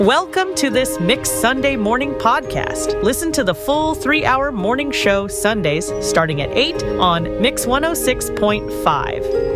Welcome to this Mix Sunday Morning Podcast. Listen to the full 3-hour morning show Sundays starting at 8 on Mix 106.5.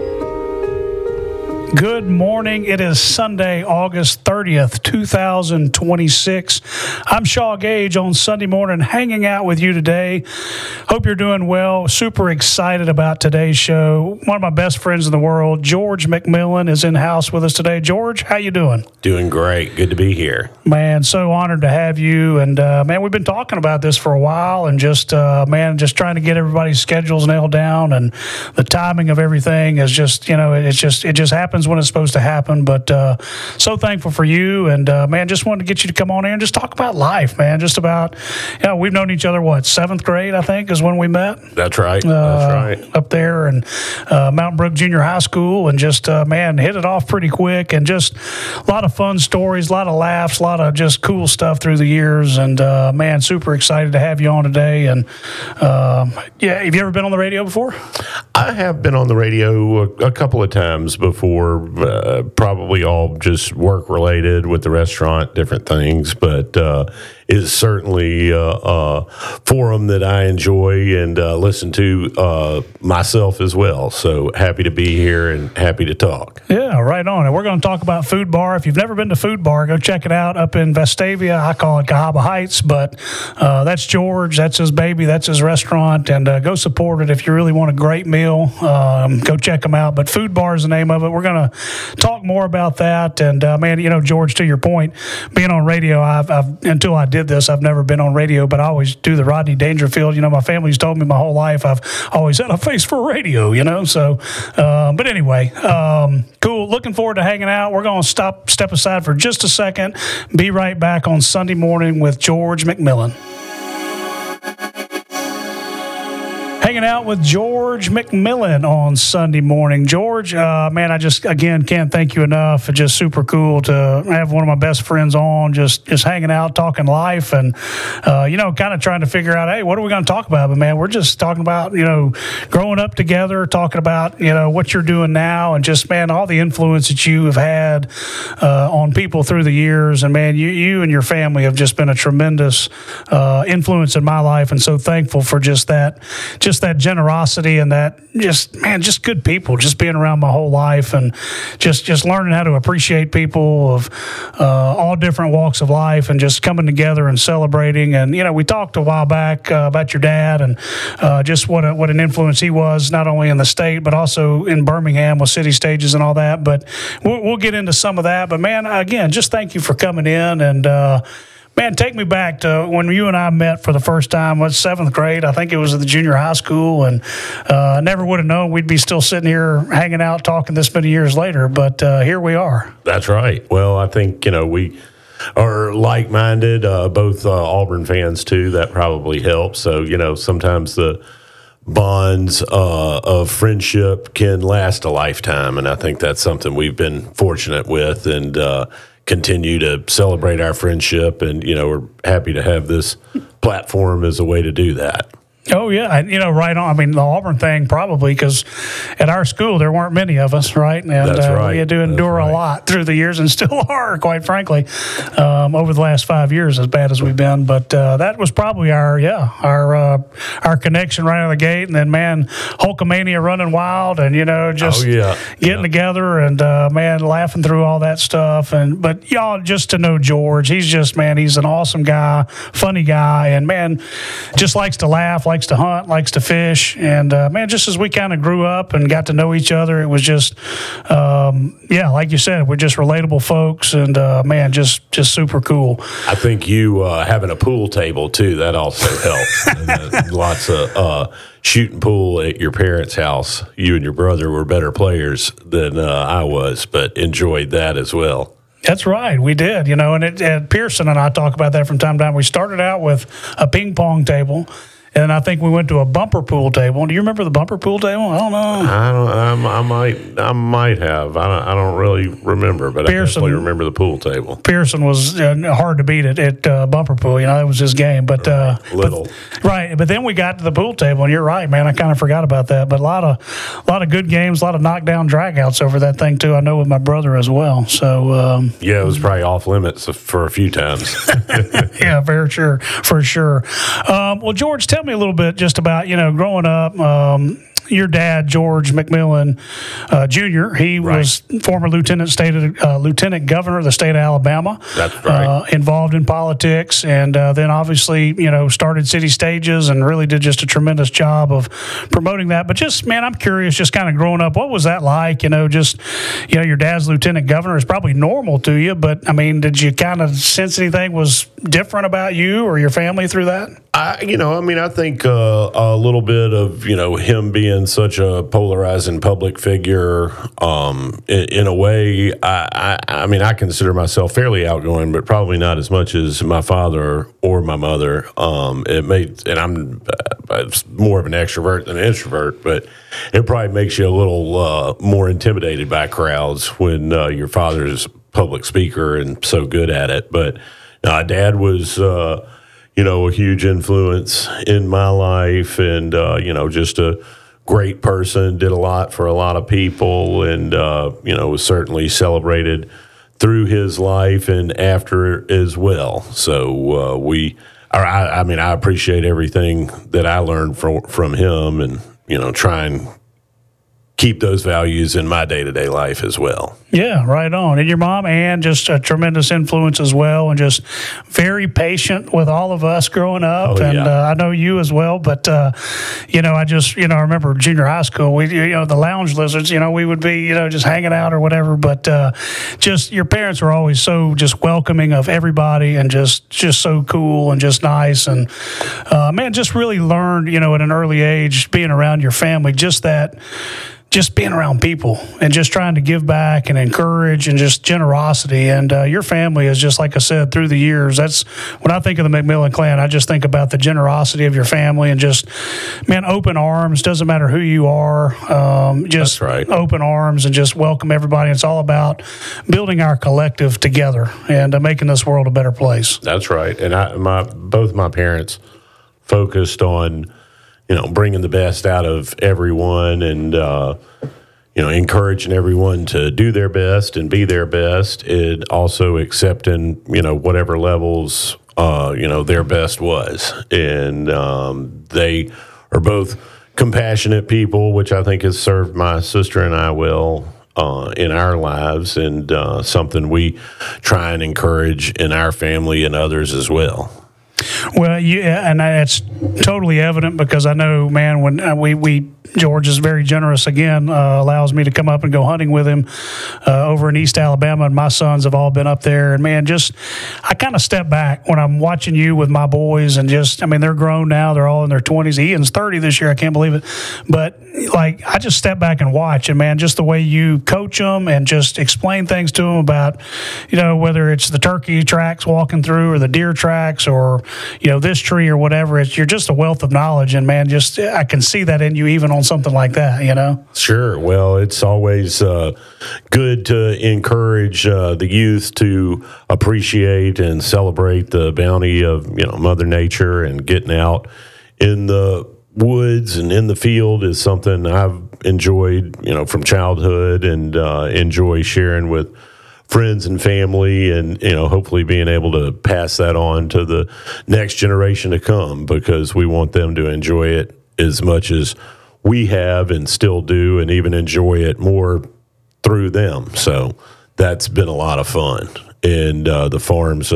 Good morning. It is Sunday, August 30th, 2026. I'm Shaw Gage on Sunday morning, hanging out with you today. Hope you're doing well. Super excited about today's show. One of my best friends in the world, George McMillan, is in house with us today. George, how you doing? Doing great. Good to be here. Man, so honored to have you. And, man, we've been talking about this for a while and just trying to get everybody's schedules nailed down, and the timing of everything is just, it just happens when it's supposed to happen. But so thankful for you, and man, just wanted to get you to come on here and just talk about life, man. Just about, we've known each other, what, 7th grade, I think, is when we met. That's right. That's right. Up there in Mountain Brook Junior High School, and just man, hit it off pretty quick, and just a lot of fun stories, a lot of laughs, a lot of just cool stuff through the years. And man, super excited to have you on today. And have you ever been on the radio before? I have been on the radio a couple of times before, probably all just work related with the restaurant, different things, but is certainly a forum that I enjoy and listen to myself as well. So happy to be here and happy to talk. Yeah, right on. And we're going to talk about Food Bar. If you've never been to Food Bar, go check it out up in Vestavia. I call it Cahaba Heights, but that's George. That's his baby. That's his restaurant. And go support it if you really want a great meal. Go check them out. But Food Bar is the name of it. We're going to talk more about that. And, man, George, to your point, being on radio, I've until I did this, I've never been on radio, but I always do the Rodney Dangerfield. My family's told me my whole life I've always had a face for radio, So, but anyway, cool. Looking forward to hanging out. We're going to step aside for just a second. Be right back on Sunday morning with George McMillan. Hanging out with George McMillan on Sunday morning. George, man, I just, again, can't thank you enough. It's just super cool to have one of my best friends on, just hanging out, talking life, and, kind of trying to figure out, hey, what are we going to talk about? But, man, we're just talking about, growing up together, talking about, what you're doing now, and just, man, all the influence that you have had on people through the years. And, man, you and your family have just been a tremendous influence in my life, and so thankful for just that generosity and that just good people, just being around my whole life, and just learning how to appreciate people of all different walks of life, and just coming together and celebrating. And, we talked a while back about your dad, and just what an influence he was, not only in the state, but also in Birmingham with City Stages and all that. But we'll get into some of that. But, man, again, just thank you for coming in. And, man, take me back to when you and I met for the first time. Was 7th grade? I think it was at the junior high school, and I never would have known we'd be still sitting here hanging out talking this many years later, but here we are. That's right. Well, I think, we are like-minded, both Auburn fans, too. That probably helps. So, sometimes the bonds of friendship can last a lifetime, and I think that's something we've been fortunate with, and continue to celebrate our friendship, and we're happy to have this platform as a way to do that. Oh, yeah. Right on. I mean, the Auburn thing probably, because at our school there weren't many of us, right? And That's right. We had to endure a lot through the years, and still are, quite frankly, over the last 5 years, as bad as we've been. But that was probably our connection right out of the gate. And then, man, Hulkamania running wild, and, getting together and, man, laughing through all that stuff. But y'all, just to know George, he's an awesome guy, funny guy, and, man, just likes to laugh, likes to hunt, likes to fish. And, man, just as we kind of grew up and got to know each other, it was just, like you said, we're just relatable folks, and, man, just super cool. I think you having a pool table, too, that also helps. And, lots of shooting pool at your parents' house. You and your brother were better players than I was, but enjoyed that as well. That's right. We did, and Pearson and I talk about that from time to time. We started out with a ping pong table. And I think we went to a bumper pool table. Do you remember the bumper pool table? I don't know. I might have. I don't really remember, but Pearson, I definitely remember the pool table. Pearson was hard to beat at bumper pool. That was his game. But little. But then we got to the pool table, and you're right, man. I kind of forgot about that. But a lot of good games, a lot of knockdown dragouts over that thing too. I know with my brother as well. So yeah, it was probably off limits for a few times. Yeah, for sure. Well, George, tell me a little bit just about growing up. Your dad, George McMillan Jr., he was former lieutenant governor of the state of Alabama. That's right. Involved in politics, and then obviously, started City Stages and really did just a tremendous job of promoting that. But just, man, I'm curious, just kind of growing up, what was that like? Your dad's lieutenant governor is probably normal to you, but I mean, did you kind of sense anything was different about you or your family through that? I think a little bit of, him being such a polarizing public figure, in a way, I consider myself fairly outgoing, but probably not as much as my father or my mother. And I'm more of an extrovert than an introvert, but it probably makes you a little more intimidated by crowds when your father's public speaker and so good at it. But Dad was, a huge influence in my life, and just a great person, did a lot for a lot of people, and was certainly celebrated through his life and after as well. So I appreciate everything that I learned from him, and try and keep those values in my day-to-day life as well. Yeah, right on. And your mom, Ann, just a tremendous influence as well, and just very patient with all of us growing up. I know you as well. But, I remember junior high school, the lounge lizards, we would be, just hanging out or whatever. But just your parents were always so just welcoming of everybody, and just so cool and just nice. And, just really learned, at an early age, being around your family, just being around people and just trying to give back and encourage and just generosity. And your family is just, like I said, through the years, that's when I think of the McMillan clan, I just think about the generosity of your family and just, open arms, doesn't matter who you are, just open arms and just welcome everybody. It's all about building our collective together and making this world a better place. That's right. And both my parents focused on bringing the best out of everyone, and encouraging everyone to do their best and be their best, and also accepting whatever levels their best was. And they are both compassionate people, which I think has served my sister and I well in our lives, and something we try and encourage in our family and others as well. Well, yeah, and that's totally evident, because I know, man, when George is very generous again, allows me to come up and go hunting with him over in East Alabama, and my sons have all been up there. And, man, I kind of step back when I'm watching you with my boys, and they're grown now. They're all in their 20s. Ian's 30 this year. I can't believe it. But, I just step back and watch, and, man, just the way you coach them and just explain things to them about, whether it's the turkey tracks walking through or the deer tracks or, this tree or whatever, you're just a wealth of knowledge. And, man, I can see that in you even on something like that, Sure. Well, it's always good to encourage the youth to appreciate and celebrate the bounty of, Mother Nature, and getting out in the woods and in the field is something I've enjoyed, from childhood, and enjoy sharing with friends and family, and hopefully being able to pass that on to the next generation to come, because we want them to enjoy it as much as we have and still do, and even enjoy it more through them. So that's been a lot of fun. And the farms,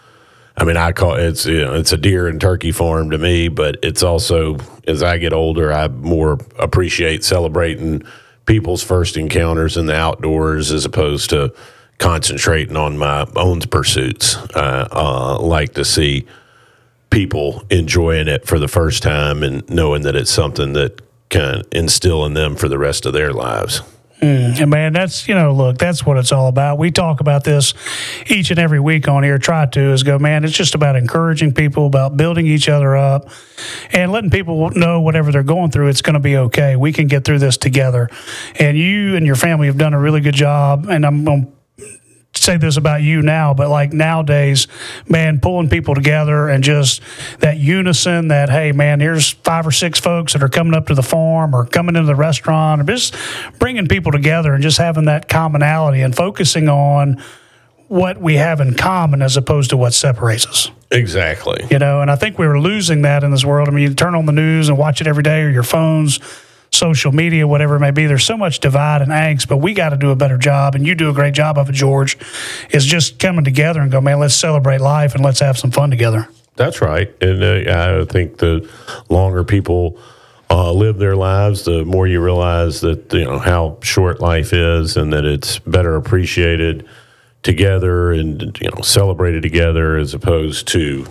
I call it, it's a deer and turkey farm to me, but it's also, as I get older, I more appreciate celebrating people's first encounters in the outdoors as opposed to concentrating on my own pursuits. I like to see people enjoying it for the first time and knowing that it's something that can instill in them for the rest of their lives. And man, that's, look, that's what it's all about. We talk about this each and every week on here, man, it's just about encouraging people, about building each other up and letting people know whatever they're going through, it's going to be okay. We can get through this together. And you and your family have done a really good job. And I'm going to say this about you now, but like nowadays, man, pulling people together and just that unison that, hey, man, here's 5 or 6 folks that are coming up to the farm or coming into the restaurant, or just bringing people together and just having that commonality and focusing on what we have in common as opposed to what separates us. Exactly. And I think we were losing that in this world. I mean, you turn on the news and watch it every day, or your phones, social media, whatever it may be. There's so much divide and angst, but we got to do a better job, and you do a great job of it, George, is just coming together and go, man, let's celebrate life and let's have some fun together. That's right. And I think the longer people live their lives, the more you realize that, how short life is, and that it's better appreciated together and, celebrated together as opposed to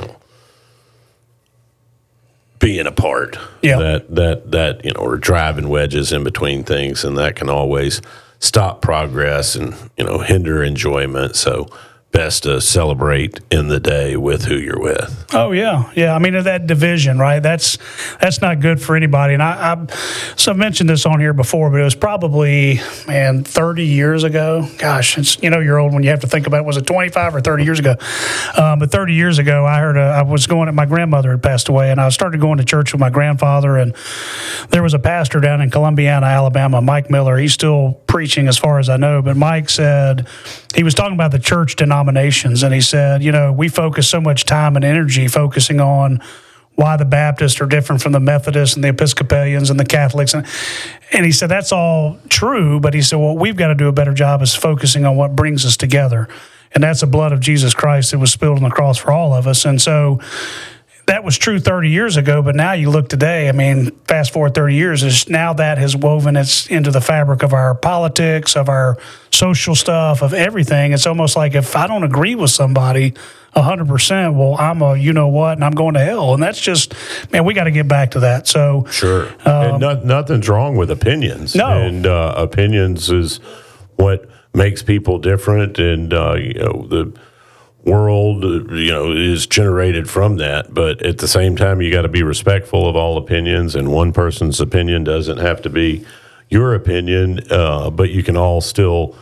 being apart. Yeah. That or driving wedges in between things, and that can always stop progress and hinder enjoyment. So best to celebrate in the day with who you're with. Oh yeah. I mean, that division, right? That's not good for anybody. And so I've mentioned this on here before, but it was probably 30 years ago. Gosh, it's you're old when you have to think about it. Was it 25 or 30 years ago? But 30 years ago, I was going. My grandmother had passed away, and I started going to church with my grandfather. And there was a pastor down in Columbiana, Alabama, Mike Miller. He's still preaching, as far as I know. But Mike said he was talking about the church denominations, and he said, we focus so much time and energy focusing on why the Baptists are different from the Methodists and the Episcopalians and the Catholics. And he said, that's all true, but he said, what we've got to do a better job is focusing on what brings us together. And that's the blood of Jesus Christ that was spilled on the cross for all of us. And so that was true 30 years ago, but now you look today, fast forward 30 years, is now that has woven its into the fabric of our politics, of our social stuff, of everything. It's almost like if I don't agree with somebody 100%, well, I'm and I'm going to hell. And that's just, we got to get back to that. So sure. And nothing's wrong with opinions. No. And opinions is what makes people different. And, the world, is generated from that. But at the same time, you got to be respectful of all opinions, and one person's opinion doesn't have to be your opinion, but you can all still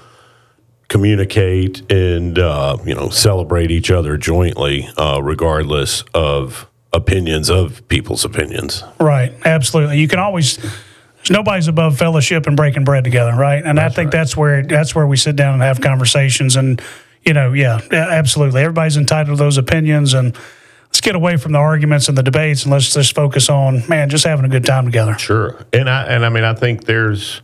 communicate and, celebrate each other jointly, regardless of opinions of people's opinions. Right. Absolutely. You can always, nobody's above fellowship and breaking bread together. Right. And I think that's where we sit down and have conversations, and, absolutely. Everybody's entitled to those opinions, and let's get away from the arguments and the debates, and let's just focus on, just having a good time together. Sure. And I think there's,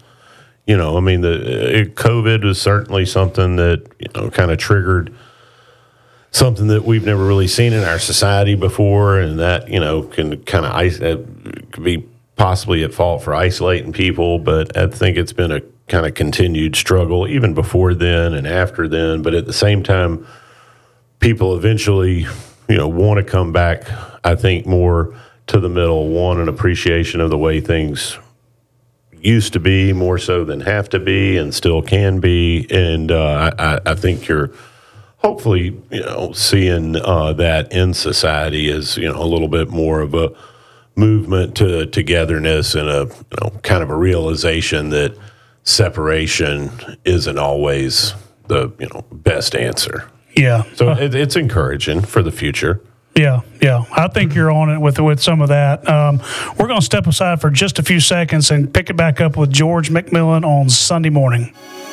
the COVID was certainly something that, kind of triggered something that we've never really seen in our society before. And that, can kind of could be possibly at fault for isolating people. But I think it's been a kind of continued struggle even before then and after then. But at the same time, people eventually, want to come back, I think, more to the middle, want an appreciation of the way things used to be, more so than have to be and still can be. And I think you're hopefully, seeing that in society as, a little bit more of a movement to togetherness and a, kind of a realization that separation isn't always the, best answer. Yeah. So it's encouraging for the future. Yeah. I think you're on it with some of that. We're going to step aside for just a few seconds and pick it back up with George McMillan on Sunday morning.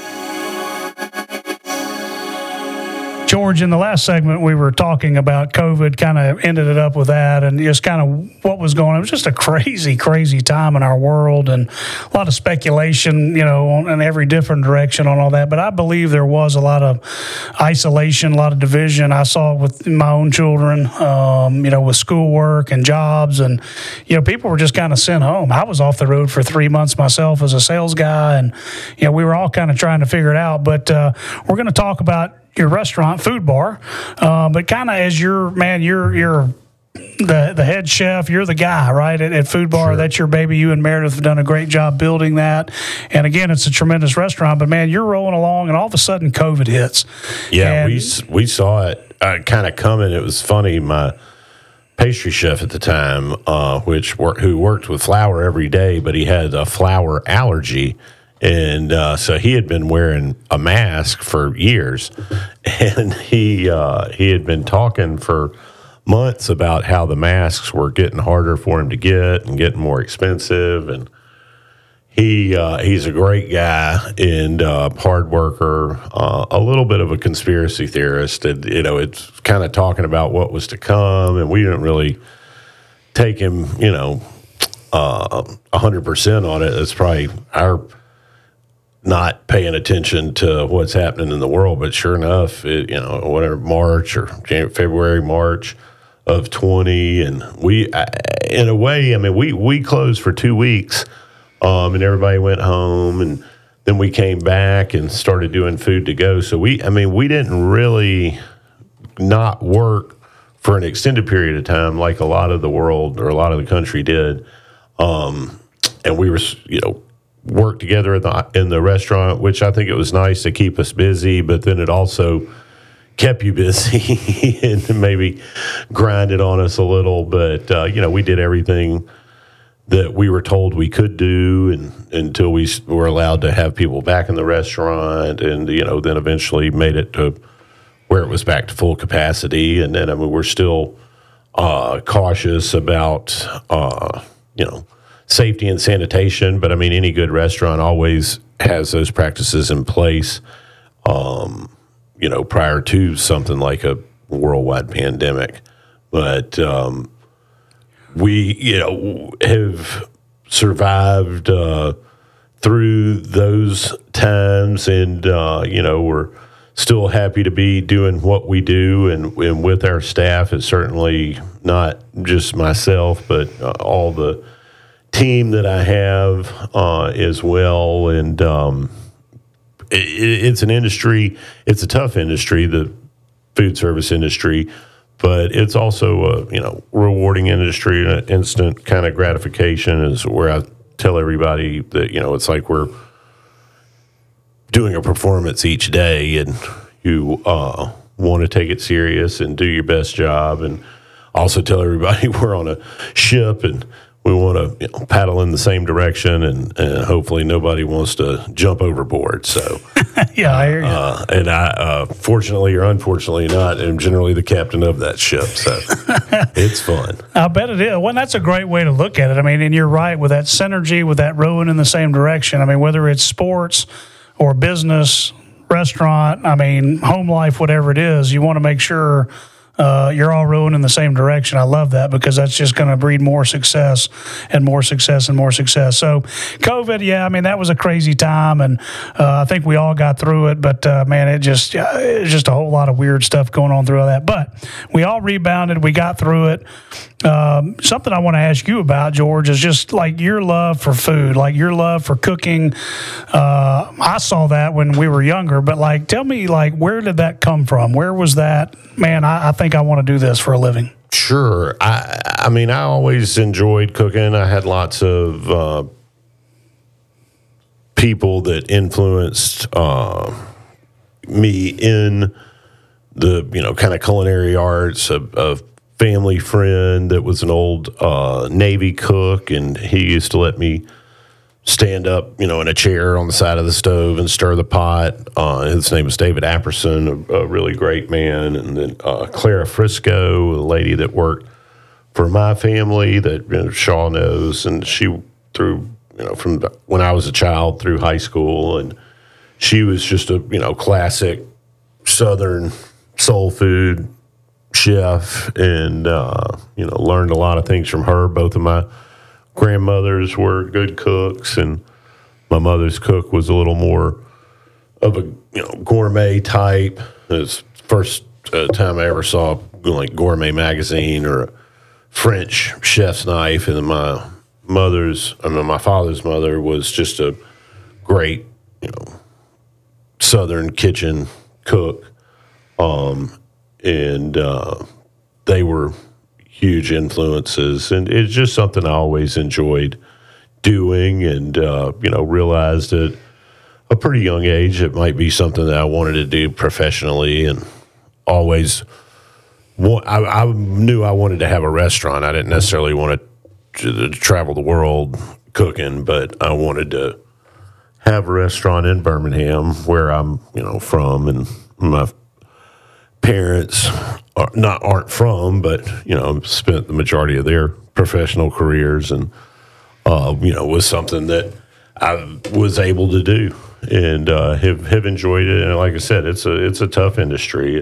George, in the last segment, we were talking about COVID, kind of ended it up with that, and just kind of what was going on. It was just a crazy, crazy time in our world, and a lot of speculation, in every different direction on all that. But I believe there was a lot of isolation, a lot of division. I saw it with my own children, with schoolwork and jobs, and, people were just kind of sent home. I was off the road for 3 months myself as a sales guy, and, we were all kind of trying to figure it out. But we're going to talk about your restaurant, Food Bar, but kind of as your the head chef. You're the guy, right, at Food Bar. Sure. That's your baby. You and Meredith have done a great job building that. And again, it's a tremendous restaurant. But man, you're rolling along, and all of a sudden, COVID hits. Yeah, and we saw it kind of coming. It was funny. My pastry chef at the time, who worked with flour every day, but he had a flour allergy. And so he had been wearing a mask for years, and he had been talking for months about how the masks were getting harder for him to get and getting more expensive. And he's a great guy and hard worker, a little bit of a conspiracy theorist. And, it's kind of talking about what was to come, and we didn't really take him, 100% on it. It's probably our not paying attention to what's happening in the world, but sure enough, March or February, March of 20, and we, in a way, we closed for 2 weeks, and everybody went home, and then we came back and started doing food to go. So we didn't really not work for an extended period of time like a lot of the world or a lot of the country did, and we were, work together in the restaurant, which I think it was nice to keep us busy, but then it also kept you busy and maybe grinded on us a little. But, we did everything that we were told we could do until we were allowed to have people back in the restaurant, and, then eventually made it to where it was back to full capacity. And then, we're still cautious about, safety and sanitation, but any good restaurant always has those practices in place, prior to something like a worldwide pandemic. But we, have survived through those times, and we're still happy to be doing what we do, and with our staff. It's certainly not just myself, but all the team that I have as well. And it's an industry, it's a tough industry, the food service industry, but it's also a rewarding industry, and an instant kind of gratification is where I tell everybody that it's like we're doing a performance each day, and you want to take it serious and do your best job. And also tell everybody we're on a ship, and we want to paddle in the same direction, and hopefully nobody wants to jump overboard. So, yeah, I hear you. And I, fortunately or unfortunately not, am generally the captain of that ship. So it's fun. I bet it is. Well, that's a great way to look at it. And you're right, with that synergy, with that rowing in the same direction. Whether it's sports or business, restaurant, home life, whatever it is, you want to make sure you're all rowing in the same direction. I love that, because that's just going to breed more success and more success and more success. So COVID, yeah, that was a crazy time, and I think we all got through it, but man, it's just a whole lot of weird stuff going on through all that. But we all rebounded. We got through it. Something I want to ask you about, George, is just like your love for food, like your love for cooking. I saw that when we were younger, but tell me, where did that come from? Where was that? Man, I think I want to do this for a living. Sure. I always enjoyed cooking. I had lots of people that influenced me in the, kind of culinary arts. A family friend that was an old Navy cook, and he used to let me stand up, in a chair on the side of the stove and stir the pot. His name was David Apperson, a really great man. And then Clara Frisco, a lady that worked for my family that Shaw knows, and she through from when I was a child through high school, and she was just a classic Southern soul food chef, and learned a lot of things from her. Both of my grandmothers were good cooks, and my mother's cook was a little more of a gourmet type. It was the first time I ever saw Gourmet magazine or a French chef's knife, and then my father's mother was just a great Southern kitchen cook, and they were huge influences, and it's just something I always enjoyed doing, and realized at a pretty young age it might be something that I wanted to do professionally, and always I knew I wanted to have a restaurant. I didn't necessarily want to travel the world cooking, but I wanted to have a restaurant in Birmingham, where I'm from, and my parents aren't from, but spent the majority of their professional careers, and was something that I was able to do, and have enjoyed it. And like I said, it's a tough industry.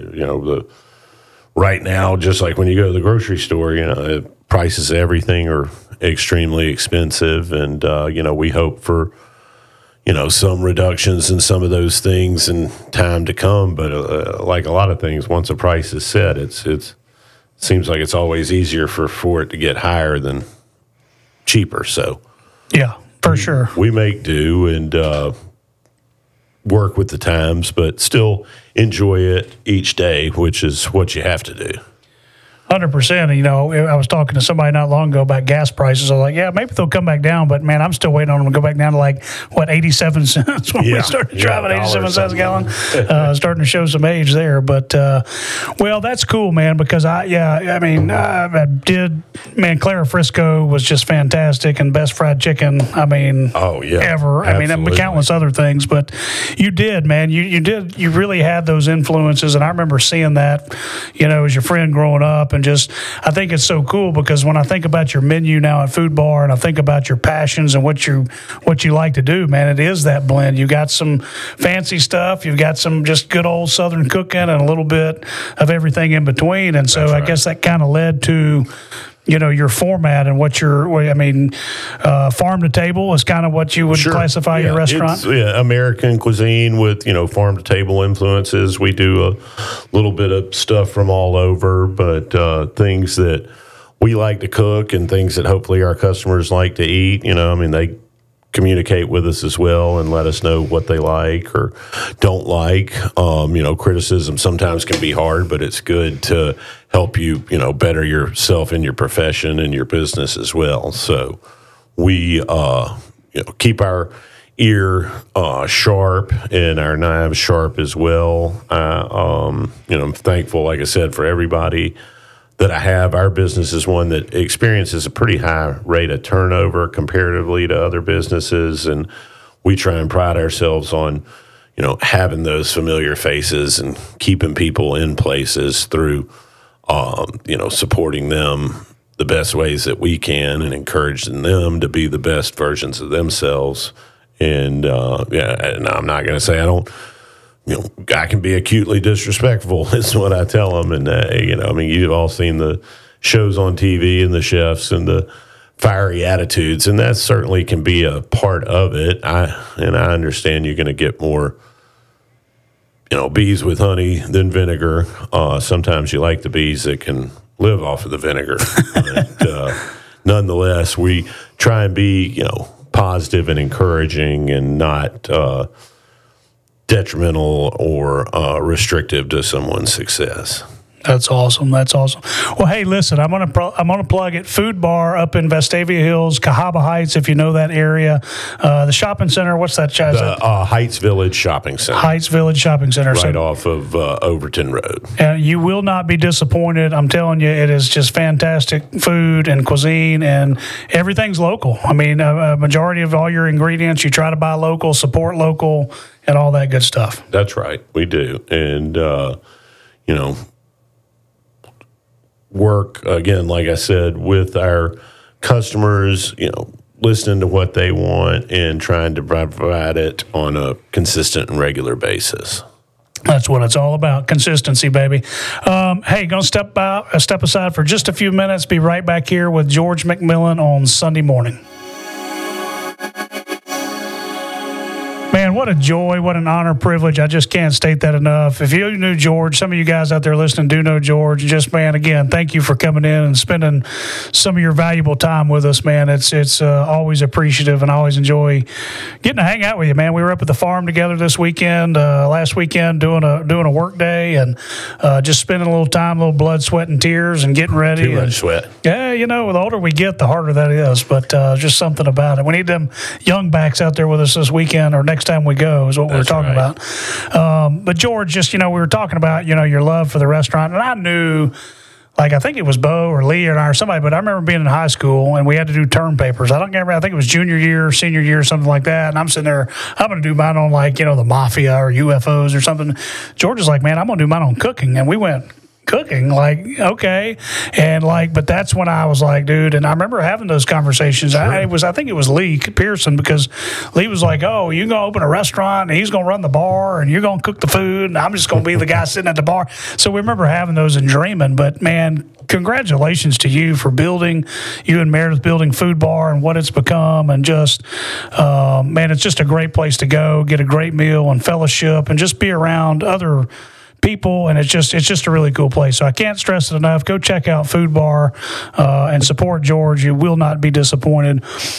Right now, just like when you go to the grocery store, prices of everything are extremely expensive, and we hope for some reductions in some of those things in time to come. But like a lot of things, once a price is set, it seems like it's always easier for it to get higher than cheaper. So yeah, for sure, we make do and work with the times, but still enjoy it each day, which is what you have to do. 100%. I was talking to somebody not long ago about gas prices. I was like, yeah, maybe they'll come back down, but man, I'm still waiting on them to go back down to 87 cents when we started driving 87 cents a gallon. Starting to show some age there, but well, that's cool, man. Because I did, man. Clara Frisco was just fantastic, and best fried chicken. I mean, ever. Absolutely. I mean, countless other things, but you did, man. You really had those influences, and I remember seeing that, as your friend growing up. And I think it's so cool, because when I think about your menu now at Food Bar, and I think about your passions and what you like to do, man, it is that blend. You got some fancy stuff, you've got some just good old Southern cooking, and a little bit of everything in between. And so I guess that kind of led to your format and farm to table is kind of what you would classify your restaurant. It's, American cuisine with, farm to table influences. We do a little bit of stuff from all over, but things that we like to cook and things that hopefully our customers like to eat. They communicate with us as well and let us know what they like or don't like. Criticism sometimes can be hard, but it's good to help you, better yourself in your profession and your business as well. So we, keep our ear sharp and our knives sharp as well. I'm thankful, like I said, for everybody that I have. Our business is one that experiences a pretty high rate of turnover comparatively to other businesses, and we try and pride ourselves on, having those familiar faces and keeping people in places through, supporting them the best ways that we can and encouraging them to be the best versions of themselves. And and I'm not going to say I don't. I can be acutely disrespectful is what I tell them. And, you've all seen the shows on TV and the chefs and the fiery attitudes, and that certainly can be a part of it. I understand you're going to get more, bees with honey than vinegar. Sometimes you like the bees that can live off of the vinegar. But, nonetheless, we try and be, positive and encouraging and not detrimental or restrictive to someone's success. That's awesome. Well, hey, listen, I'm gonna plug it. Food Bar up in Vestavia Hills, Cahaba Heights, if you know that area. The shopping center, what's that? Heights Village Shopping Center. Heights Village Shopping Center. Right off of Overton Road. And you will not be disappointed. I'm telling you, it is just fantastic food and cuisine, and everything's local. I mean, a majority of all your ingredients, you try to buy local, support local, and all that good stuff. That's right. We do. And, work, again, like I said, with our customers, listening to what they want and trying to provide it on a consistent and regular basis. That's what it's all about. Consistency, baby. Hey, going to step aside for just a few minutes. Be right back here with George McMillan on Sunday morning. Man, Man, what a joy, what an honor, privilege. I just can't state that enough. If you knew George, some of you guys out there listening do know George. Just, man, again, thank you for coming in and spending some of your valuable time with us, man. It's always appreciative, and I always enjoy getting to hang out with you, man. We were up at the farm together this weekend, last weekend, doing a work day, and just spending a little time, a little blood, sweat, and tears, and getting ready. Too much sweat. Yeah, the older we get, the harder that is, but just something about it. We need them young backs out there with us this weekend or next time we go is what we were talking about. But George, just, we were talking about, your love for the restaurant. And I knew, I think it was Bo or Lee or somebody, but I remember being in high school and we had to do term papers. I think it was junior year, senior year, something like that. And I'm sitting there, I'm going to do mine on the mafia or UFOs or something. George is like, man, I'm going to do mine on cooking. And we went, cooking, okay, and but that's when I was like, dude, and I remember having those conversations. Sure. I think it was Lee Pearson, because Lee was like, oh, you're gonna open a restaurant and he's gonna run the bar and you're gonna cook the food and I'm just gonna be the guy sitting at the bar. So we remember having those and dreaming. But man, congratulations to you for you and Meredith building Food Bar and what it's become, and just man, it's just a great place to go, get a great meal and fellowship and just be around other people, and it's just a really cool place. So I can't stress it enough. Go check out Food Bar and support George. You will not be disappointed.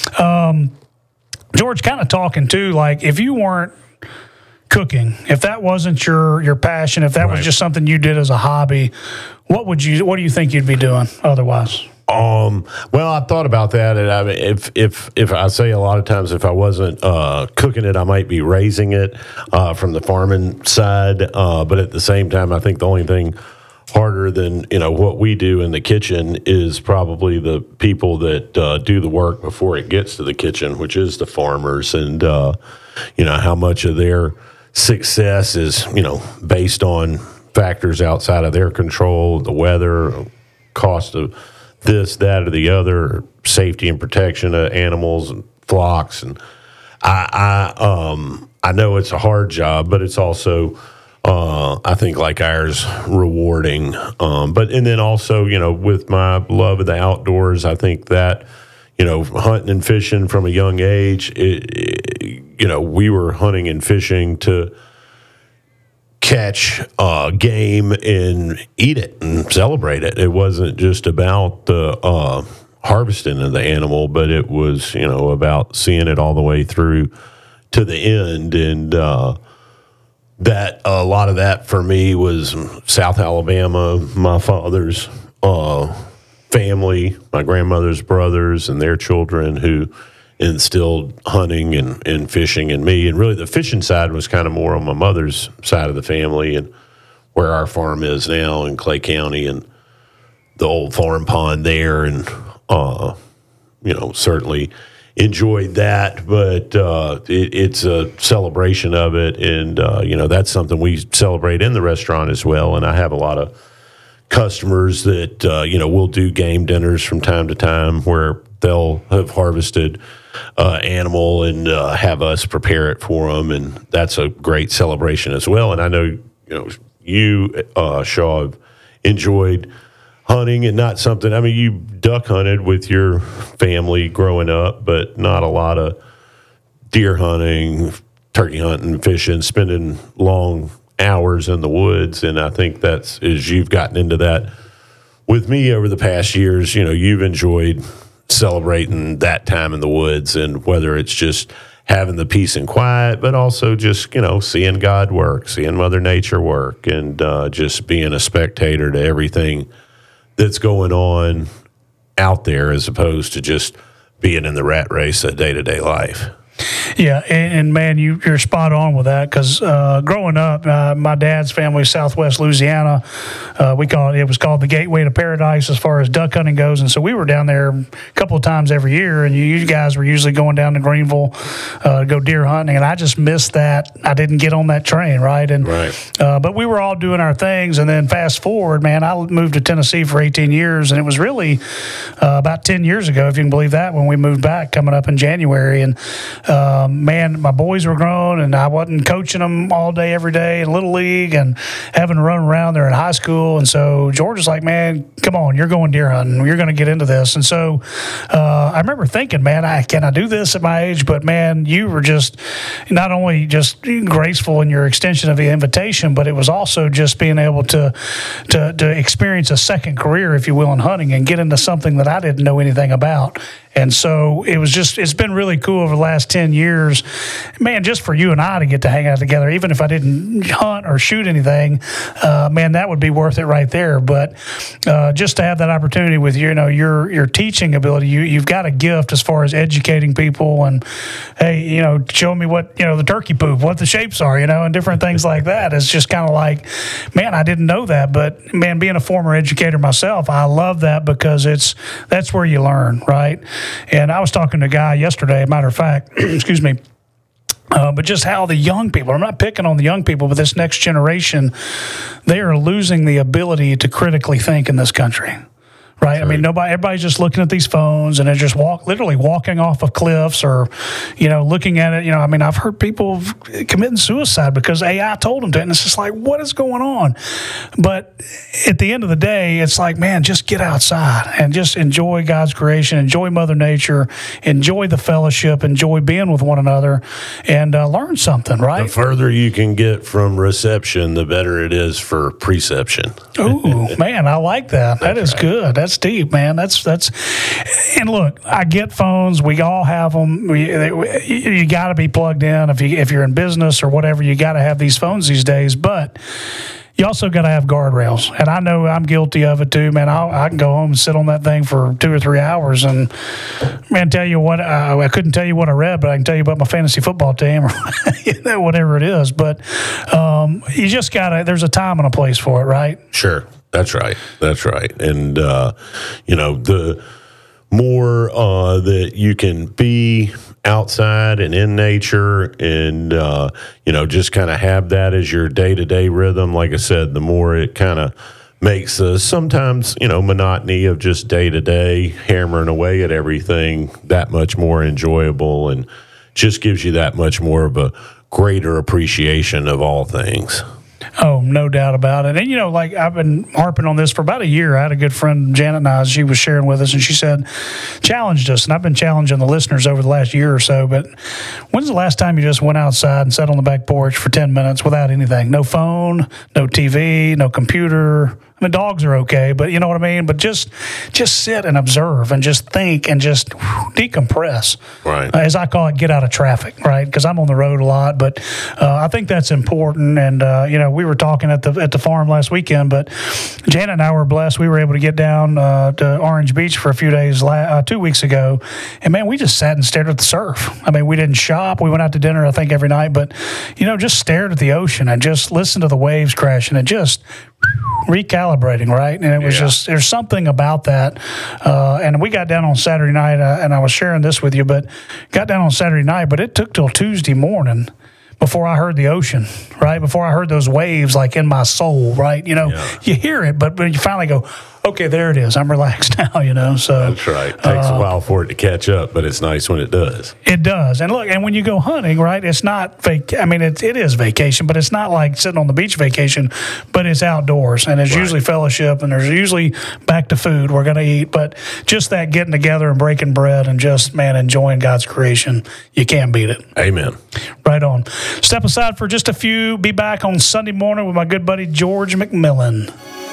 George, kind of talking too, if you weren't cooking, if that wasn't your passion, if that was just something you did as a hobby, what do you think you'd be doing otherwise? Well, I thought about that, and I mean, if I say a lot of times, if I wasn't cooking it, I might be raising it from the farming side. But at the same time, I think the only thing harder than what we do in the kitchen is probably the people that do the work before it gets to the kitchen, which is the farmers, and how much of their success is based on factors outside of their control, the weather, cost of this, that, or the other, safety and protection of animals and flocks. And I know it's a hard job, but it's also, I think, like ours, rewarding. And then also, with my love of the outdoors, I think that, hunting and fishing from a young age, we were hunting and fishing to catch game and eat it and celebrate it. It wasn't just about the harvesting of the animal, but it was about seeing it all the way through to the end. And that a lot of that for me was South Alabama, my father's family, my grandmother's brothers and their children, who instilled hunting and fishing in me. And really the fishing side was kind of more on my mother's side of the family, and where our farm is now in Clay County and the old farm pond there. And, certainly enjoyed that, but it's a celebration of it. And, that's something we celebrate in the restaurant as well. And I have a lot of customers that, we'll do game dinners from time to time where they'll have harvested animal and have us prepare it for them, and that's a great celebration as well. And I know you Shaw, have enjoyed hunting, and not something. I mean, you duck hunted with your family growing up, but not a lot of deer hunting, turkey hunting, fishing, spending long hours in the woods. And I think that's, as you've gotten into that with me over the past years, you've enjoyed celebrating that time in the woods, and whether it's just having the peace and quiet, but also just, seeing God work, seeing Mother Nature work, and just being a spectator to everything that's going on out there, as opposed to just being in the rat race of day-to-day life. Yeah, and man, you're spot on with that, because growing up, my dad's family, Southwest Louisiana, it was called the Gateway to Paradise as far as duck hunting goes, and so we were down there a couple of times every year, and you guys were usually going down to Greenville to go deer hunting, and I just missed that. I didn't get on that train, right? But we were all doing our things, and then fast forward, man, I moved to Tennessee for 18 years, and it was really about 10 years ago, if you can believe that, when we moved back, coming up in January, and man, my boys were grown, and I wasn't coaching them all day, every day in Little League and having to run around there in high school. And so George was like, man, come on, you're going deer hunting. You're going to get into this. And so I remember thinking, man, can I do this at my age? But, man, you were just not only just graceful in your extension of the invitation, but it was also just being able to experience a second career, if you will, in hunting and get into something that I didn't know anything about. And so it's been really cool over the last 10 years, man, just for you and I to get to hang out together. Even if I didn't hunt or shoot anything, man, that would be worth it right there. But just to have that opportunity with your teaching ability, you've got a gift as far as educating people and, hey, show me what, the turkey poop, what the shapes are, and different things like that. It's just kind of like, man, I didn't know that. But, man, being a former educator myself, I love that because that's where you learn, right? And I was talking to a guy yesterday, matter of fact, excuse me, but just how the young people, I'm not picking on the young people, but this next generation, they are losing the ability to critically think in this country. Right. Sure. I mean, everybody's just looking at these phones and they're just literally walking off of cliffs or, looking at it. I mean, I've heard people committing suicide because AI told them to. And it's just like, what is going on? But at the end of the day, it's like, man, just get outside and just enjoy God's creation, enjoy Mother Nature, enjoy the fellowship, enjoy being with one another and learn something, right? The further you can get from reception, the better it is for preception. Ooh, man, I like that. That is right. Good. That's deep, man. That's. And look, I get phones. We all have them. You got to be plugged in if you're in business or whatever. You got to have these phones these days, but you also got to have guardrails. And I know I'm guilty of it too, man. I can go home and sit on that thing for 2 or 3 hours and, man, tell you what, I couldn't tell you what I read, but I can tell you about my fantasy football team or whatever it is. But you just got to, there's a time and a place for it, right? Sure. That's right. And, the more that you can be outside and in nature and, just kind of have that as your day-to-day rhythm, like I said, the more it kind of makes sometimes, monotony of just day-to-day hammering away at everything that much more enjoyable and just gives you that much more of a greater appreciation of all things. Oh, no doubt about it. And, I've been harping on this for about a year. I had a good friend, Janet Nies, she was sharing with us, and she said, challenged us. And I've been challenging the listeners over the last year or so. But when's the last time you just went outside and sat on the back porch for 10 minutes without anything? No phone, no TV, no computer. I mean, dogs are okay, but you know what I mean? But just sit and observe and just think and just decompress. Right. As I call it, get out of traffic, right? Because I'm on the road a lot, but I think that's important. And, we were talking at the farm last weekend, but Janet and I were blessed. We were able to get down to Orange Beach for a few days 2 weeks ago. And, man, we just sat and stared at the surf. I mean, we didn't shop. We went out to dinner, I think, every night. But, just stared at the ocean and just listened to the waves crashing and just recalibrating, right? And it was just, there's something about that. And we got down on Saturday night, and I was sharing this with you, but got down on Saturday night, but it took till Tuesday morning before I heard the ocean, right? Before I heard those waves like in my soul, right? You hear it, but when you finally go, okay, there it is. I'm relaxed now, so. That's right. It takes a while for it to catch up, but it's nice when it does. It does. And look, and when you go hunting, right, it's not it is vacation, but it's not like sitting on the beach vacation, but it's outdoors. And it's usually fellowship, and there's usually back to food we're going to eat. But just that getting together and breaking bread and just, man, enjoying God's creation, you can't beat it. Amen. Right on. Step aside for just a few. Be back on Sunday morning with my good buddy, George McMillan.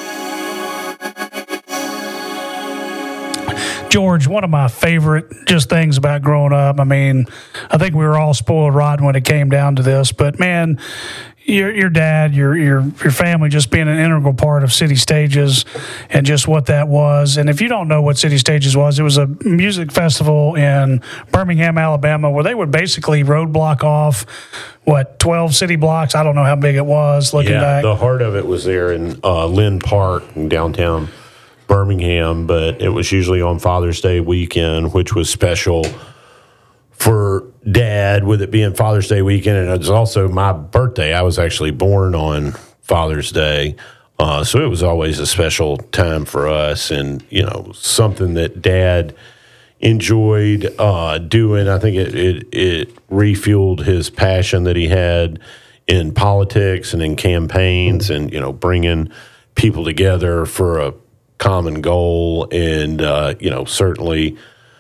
George, one of my favorite just things about growing up, I mean, I think we were all spoiled rotten when it came down to this, but man, your dad, your family just being an integral part of City Stages and just what that was. And if you don't know what City Stages was, it was a music festival in Birmingham, Alabama, where they would basically roadblock off 12 city blocks. I don't know how big it was looking back. The heart of it was there in Lynn Park in downtown Birmingham, but it was usually on Father's Day weekend, which was special for Dad with it being Father's Day weekend. And it was also my birthday. I was actually born on Father's Day. So it was always a special time for us and, something that Dad, enjoyed doing. I think it refueled his passion that he had in politics and in campaigns, and bringing people together for a common goal. And certainly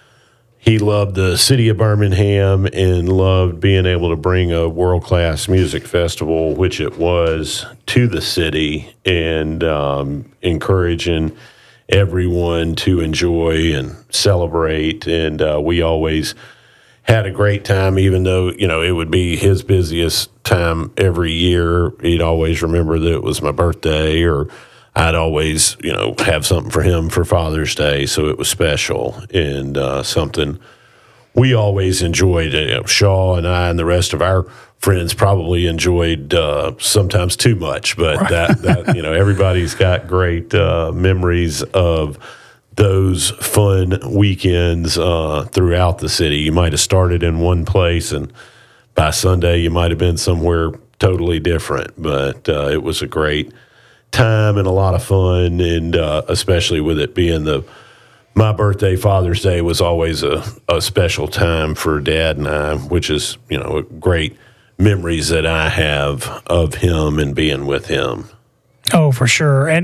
he loved the city of Birmingham and loved being able to bring a world-class music festival, which it was, to the city, and encouraging everyone to enjoy and celebrate. And we always had a great time, even though, it would be his busiest time every year. He'd always remember that it was my birthday, or I'd always, have something for him for Father's Day. So it was special, and something we always enjoyed. Shaw and I and the rest of our friends probably enjoyed sometimes too much, but that everybody's got great memories of those fun weekends throughout the city. You might have started in one place, and by Sunday you might have been somewhere totally different, but it was a great time and a lot of fun, and especially with it being my birthday, Father's Day was always a special time for Dad and I, which is, great memories that I have of him and being with him. Oh, for sure. And,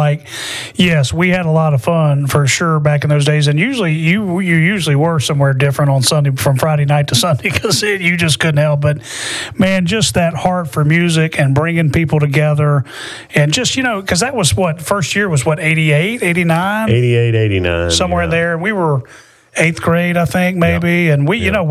yes, we had a lot of fun for sure back in those days. And usually you usually were somewhere different on Sunday, from Friday night to Sunday, because you just couldn't help. But, man, just that heart for music and bringing people together. And just, because that was first year was 88, 89? 88, 89. Somewhere in there. We were 8th grade, I think, maybe. Yep. And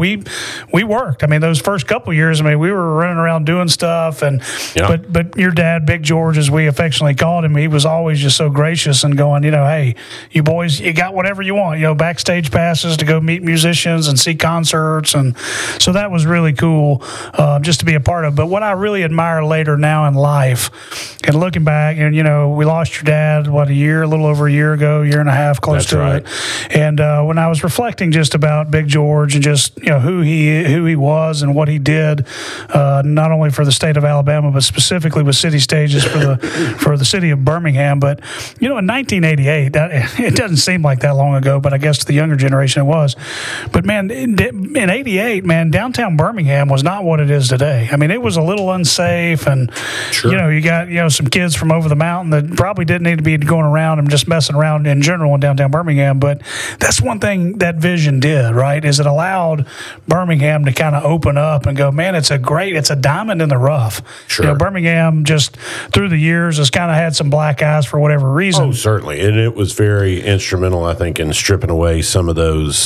we worked. I mean, those first couple of years, we were running around doing stuff. And but your dad, Big George, as we affectionately called him, he was always just so gracious and going, hey, you boys, you got whatever you want, backstage passes to go meet musicians and see concerts. And so that was really cool just to be a part of. But what I really admire later now in life, and looking back, and, we lost your dad, a little over a year ago, year and a half, close to it. And when I was reflecting just about Big George and just who he was and what he did, not only for the state of Alabama but specifically with City Stages for the city of Birmingham. But in 1988, it doesn't seem like that long ago, but I guess to the younger generation it was. But man, in '88, man, downtown Birmingham was not what it is today. I mean, it was a little unsafe, and sure. You got some kids from over the mountain that probably didn't need to be going around and just messing around in general in downtown Birmingham. But that's one thing that vision did, right, is it allowed Birmingham to kind of open up and go, man, it's a diamond in the rough. Sure. Birmingham just through the years has kind of had some black eyes for whatever reason. Oh, certainly. And it was very instrumental, I think, in stripping away some of those,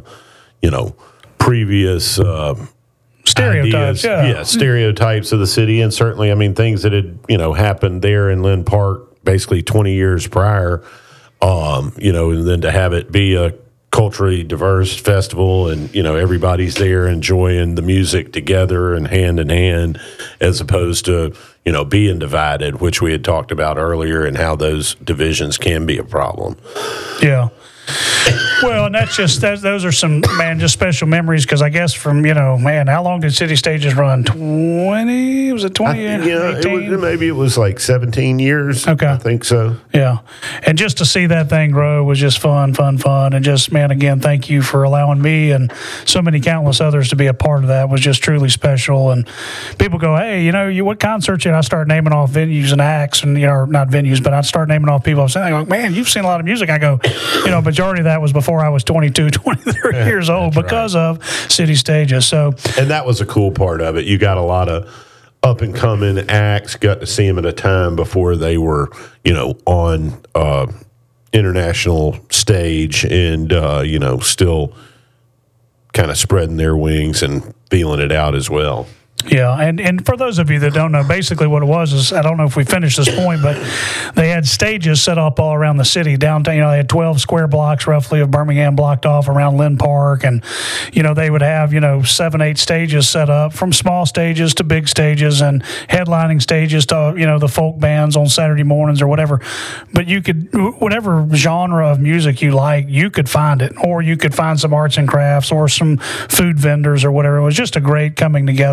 previous stereotypes. Ideas. Stereotypes of the city. And certainly, things that had, happened there in Lynn Park basically 20 years prior, and then to have it be a culturally diverse festival, and everybody's there enjoying the music together and hand in hand, as opposed to being divided, which we had talked about earlier, and how those divisions can be a problem. Yeah. Well, and those are some, man, just special memories, because I guess from, how long did City Stages run? 20? Was it 20? Maybe it was like 17 years. Okay. I think so. Yeah. And just to see that thing grow was just fun. And just, man, again, thank you for allowing me and so many countless others to be a part of that. It was just truly special. And people go, hey, what concerts? And I start naming off venues and acts, and, not venues, but I'd start naming off people. I'm saying, like, man, you've seen a lot of music. I go, majority of that was before I was 22, 23 years old, because of City Stages. So, and that was a cool part of it. You got a lot of up and coming acts, got to see them at a time before they were, on international stage, and still kind of spreading their wings and feeling it out as well. Yeah, and for those of you that don't know, basically what it was is, I don't know if we finished this point, but they had stages set up all around the city, downtown. They had 12 square blocks roughly of Birmingham blocked off around Lynn Park, and they would have 7, 8 stages set up, from small stages to big stages, and headlining stages to the folk bands on Saturday mornings or whatever. But you could, whatever genre of music you like, you could find it, or you could find some arts and crafts or some food vendors or whatever. It was just a great coming together of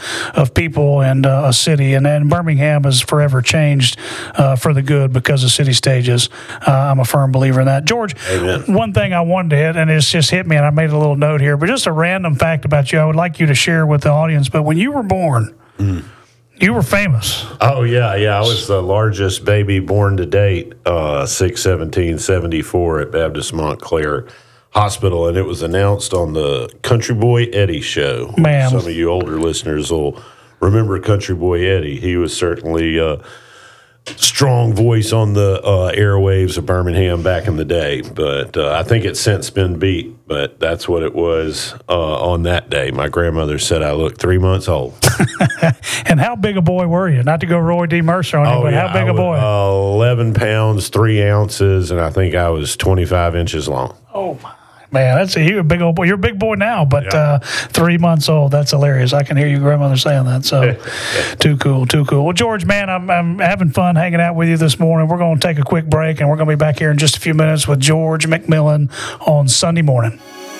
of people and a city. And Birmingham has forever changed for the good because of city stages. I'm a firm believer in that. George, Amen. One thing I wanted to hit, and it's just hit me, and I made a little note here, but just a random fact about you I would like you to share with the audience. But when you were born, you were famous. Oh, yeah. I was the largest baby born to date, 6/17/74 at Baptist Montclair Hospital, and it was announced on the Country Boy Eddie show. Man. Some of you older listeners will remember Country Boy Eddie. He was certainly a strong voice on the airwaves of Birmingham back in the day, but I think it's since been beat, but that's what it was on that day. My grandmother said I looked 3 months old. And how big a boy were you? Not to go Roy D. Mercer on you, but how big a boy? 11 pounds, 3 ounces, and I think I was 25 inches long. Oh, my. Man, you're a big old boy. You're a big boy now, but 3 months old. That's hilarious. I can hear your grandmother saying that. So, too cool. Well, George, man, I'm having fun hanging out with you this morning. We're going to take a quick break, and we're going to be back here in just a few minutes with George McMillan on Sunday morning.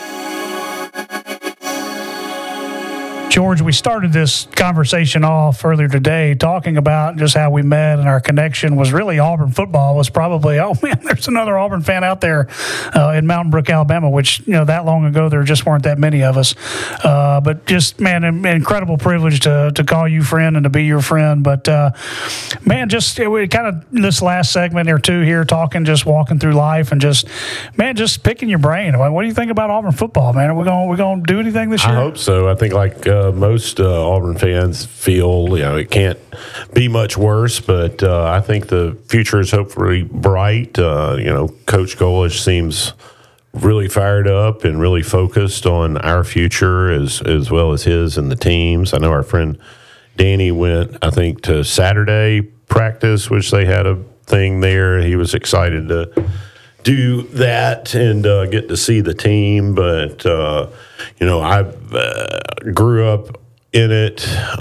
George, we started this conversation off earlier today talking about just how we met, and our connection was really Auburn football. Was probably, oh man, there's another Auburn fan out there in Mountain Brook, Alabama, which, that long ago there just weren't that many of us. But just, man, an incredible privilege to call you friend and to be your friend. But man, just we kind of this last segment or two here talking, just walking through life and just picking your brain. What do you think about Auburn football, man? Are we going to do anything this year? I hope so. I think like most Auburn fans feel, it can't be much worse, but I think the future is hopefully bright. Coach Golish seems really fired up and really focused on our future as well as his and the teams. I know our friend Danny went, I think, to Saturday practice, which they had a thing there. He was excited to do that and get to see the team. But, I grew up in it.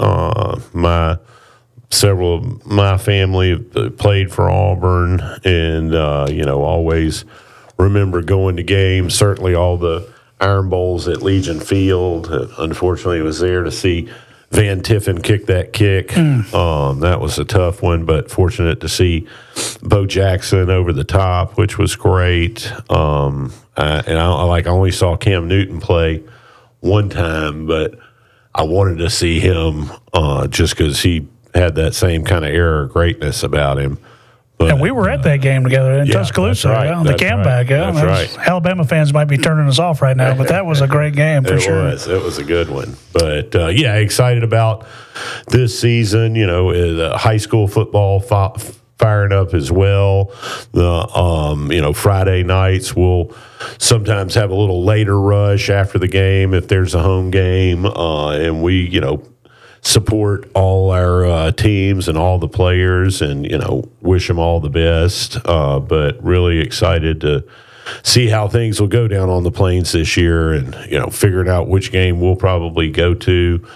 Several of my family played for Auburn and, always remember going to games. Certainly all the Iron Bowls at Legion Field. Unfortunately, I was there to see Van Tiffen kick that kick. That was a tough one, but fortunate to see Bo Jackson over the top, which was great. And I only saw Cam Newton play one time, but I wanted to see him just because he had that same kind of era of greatness about him. But, and we were at that game together in Tuscaloosa, the Cam-Bag. That's right. Alabama fans might be turning us off right now, but that was a great game for sure. It was a good one. But, excited about this season. The high school football firing up as well. The Friday nights we'll sometimes have a little later rush after the game if there's a home game, and we support all our teams and all the players, and wish them all the best. But really excited to see how things will go down on the Plains this year, and figuring out which game we'll probably go to,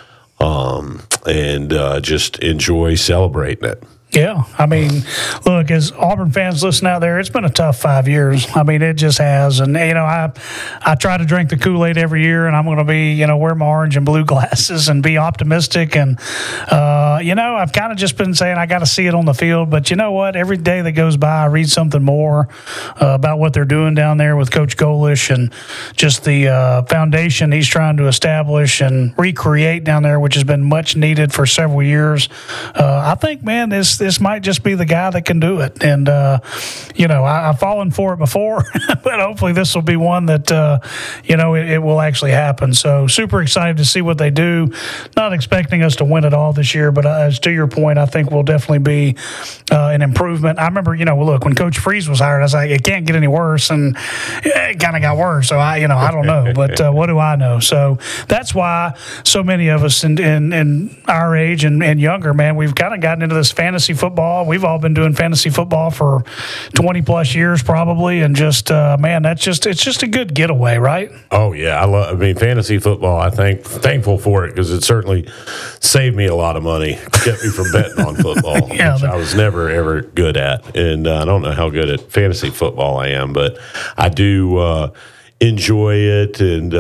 and just enjoy celebrating it. Yeah, I mean, look, as Auburn fans listening out there, it's been a tough 5 years. I mean, it just has. And, I try to drink the Kool-Aid every year, and I'm going to be, wear my orange and blue glasses and be optimistic. And, I've kind of just been saying I got to see it on the field. But you know what? Every day that goes by, I read something more about what they're doing down there with Coach Golish and just the foundation he's trying to establish and recreate down there, which has been much needed for several years. I think, man, this might just be the guy that can do it. And, I've fallen for it before, but hopefully this will be one that, it will actually happen. So super excited to see what they do. Not expecting us to win it all this year, but as to your point, I think we'll definitely be an improvement. I remember, look, when Coach Freeze was hired, I was like, it can't get any worse. And it kind of got worse. So I don't know, but what do I know? So that's why so many of us in our age and younger, man, we've kind of gotten into this fantasy football. We've all been doing fantasy football for 20 plus years probably, and just it's just a good getaway, right? Oh yeah, fantasy football. I think thankful for it because it certainly saved me a lot of money, kept me from betting on football, which I was never ever good at, and I don't know how good at fantasy football I am, but I do enjoy it, and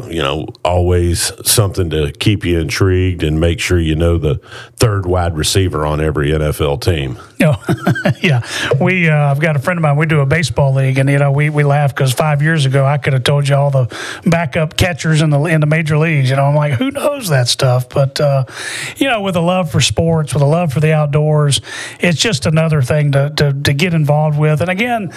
always something to keep you intrigued and make sure you know the third wide receiver on every NFL team. Yeah, I've got a friend of mine. We do a baseball league, and we laugh because 5 years ago I could have told you all the backup catchers in the major leagues. I'm like, who knows that stuff? But with a love for sports, with a love for the outdoors, it's just another thing to get involved with. And again,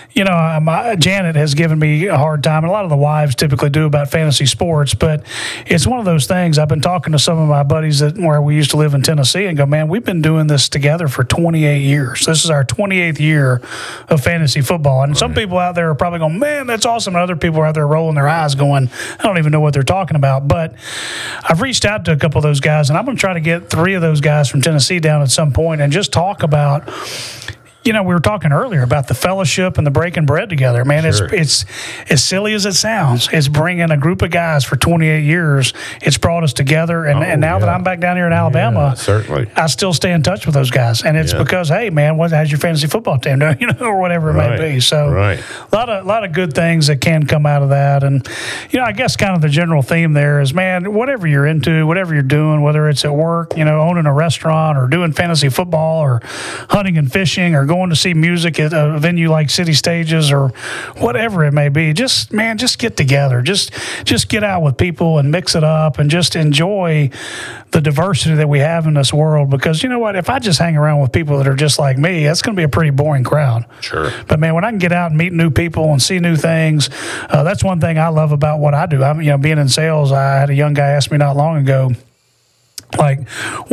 Janet has given me a hard time, and a lot of the wives typically do, about fantasy sports. But it's one of those things. I've been talking to some of my buddies where we used to live in Tennessee, and go, man, we've been doing this together for 28 years. This is our 28th year of fantasy football. And some people out there are probably going, man, that's awesome. And other people are out there rolling their eyes going, I don't even know what they're talking about. But I've reached out to a couple of those guys, and I'm going to try to get 3 of those guys from Tennessee down at some point and just talk about, we were talking earlier about the fellowship and the breaking bread together. Man, sure. It's as silly as it sounds. It's bringing a group of guys for 28 years. It's brought us together. And now that I'm back down here in Alabama, certainly, I still stay in touch with those guys. And it's because, hey, man, how's your fantasy football team doing? Or whatever it may be. So a lot of good things that can come out of that. And, I guess kind of the general theme there is, man, whatever you're into, whatever you're doing, whether it's at work, owning a restaurant or doing fantasy football or hunting and fishing or going to see music at a venue like City Stages or whatever it may be, just get together, just get out with people and mix it up and just enjoy the diversity that we have in this world. Because you know what, if I just hang around with people that are just like me, that's going to be a pretty boring crowd. Sure. But man, when I can get out and meet new people and see new things, that's one thing I love about what I do. Being in sales, I had a young guy ask me not long ago, like,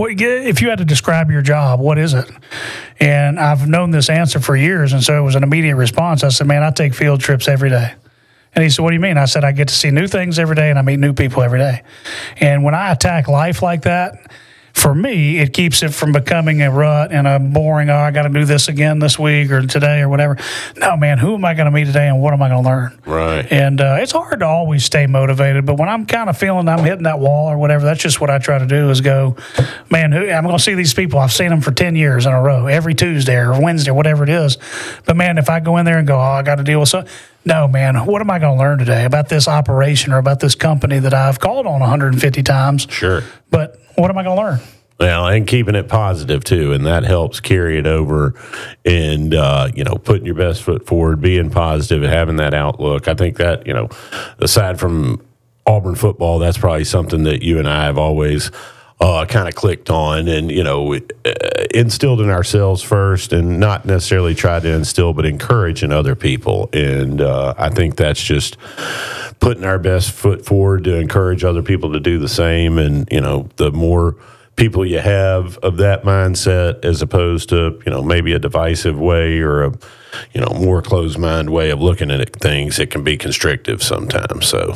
if you had to describe your job, what is it? And I've known this answer for years, and so it was an immediate response. I said, man, I take field trips every day. And he said, what do you mean? I said, I get to see new things every day, and I meet new people every day. And when I attack life like that, for me, it keeps it from becoming a rut and a boring, I got to do this again this week or today or whatever. No, man, who am I going to meet today and what am I going to learn? Right. And it's hard to always stay motivated, but when I'm kind of feeling I'm hitting that wall or whatever, that's just what I try to do is go, man, I'm going to see these people. I've seen them for 10 years in a row, every Tuesday or Wednesday, whatever it is. But, man, if I go in there and go, I got to deal with something. No, man, what am I going to learn today about this operation or about this company that I've called on 150 times? Sure. But what am I going to learn? Well, and keeping it positive, too, and that helps carry it over and, putting your best foot forward, being positive, and having that outlook. I think that, aside from Auburn football, that's probably something that you and I have always kind of clicked on and, instilled in ourselves first and not necessarily try to instill, but encourage in other people. And I think that's just putting our best foot forward to encourage other people to do the same. And, the more people you have of that mindset as opposed to, maybe a divisive way or a, more closed mind way of looking at things, it can be constrictive sometimes. So